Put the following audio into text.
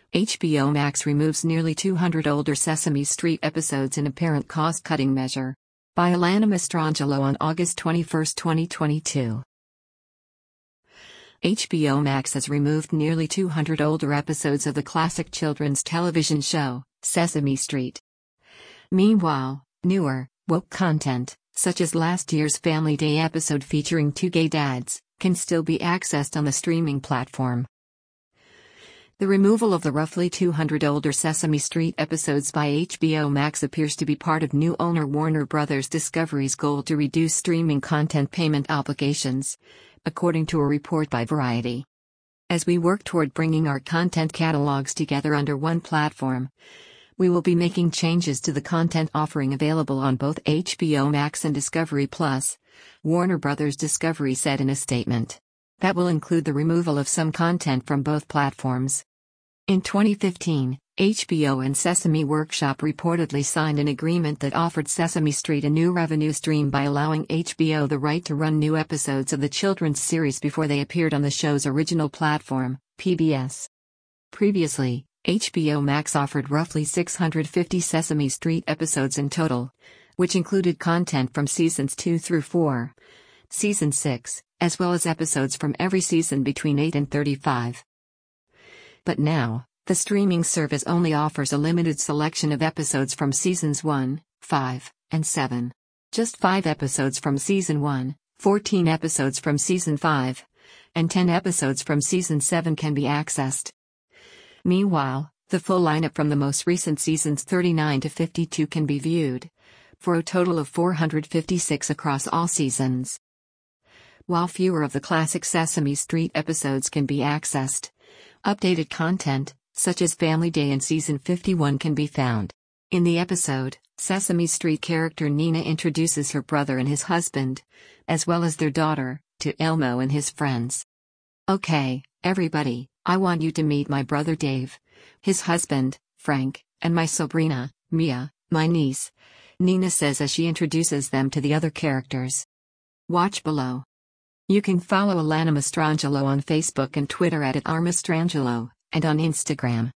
HBO Max removes nearly 200 older Sesame Street episodes in apparent cost-cutting measure. By Alana Mastrangelo on August 21, 2022. HBO Max has removed nearly 200 older episodes of the classic children's television show, Sesame Street. Meanwhile, newer, woke content, such as last year's Family Day episode featuring two gay dads, can still be accessed on the streaming platform. The removal of the roughly 200 older Sesame Street episodes by HBO Max appears to be part of new owner Warner Bros. Discovery's goal to reduce streaming content payment obligations, according to a report by Variety. As we work toward bringing our content catalogs together under one platform, we will be making changes to the content offering available on both HBO Max and Discovery Plus, Warner Bros. Discovery said in a statement. That will include the removal of some content from both platforms. In 2015, HBO and Sesame Workshop reportedly signed an agreement that offered Sesame Street a new revenue stream by allowing HBO the right to run new episodes of the children's series before they appeared on the show's original platform, PBS. Previously, HBO Max offered roughly 650 Sesame Street episodes in total, which included content from seasons 2 through 4, season 6, as well as episodes from every season between 8 and 35. But now, the streaming service only offers a limited selection of episodes from seasons 1, 5, and 7. Just 5 episodes from season 1, 14 episodes from season 5, and 10 episodes from season 7 can be accessed. Meanwhile, the full lineup from the most recent seasons 39 to 52 can be viewed, for a total of 456 across all seasons. While fewer of the classic Sesame Street episodes can be accessed, updated content, such as Family Day in season 51, can be found. In the episode, Sesame Street character Nina introduces her brother and his husband, as well as their daughter, to Elmo and his friends. "Okay, everybody, I want you to meet my brother Dave, his husband, Frank, and my sobrina, Mia, my niece," Nina says as she introduces them to the other characters. Watch below. You can follow Alana Mastrangelo on Facebook and Twitter @Mastrangelo, and on Instagram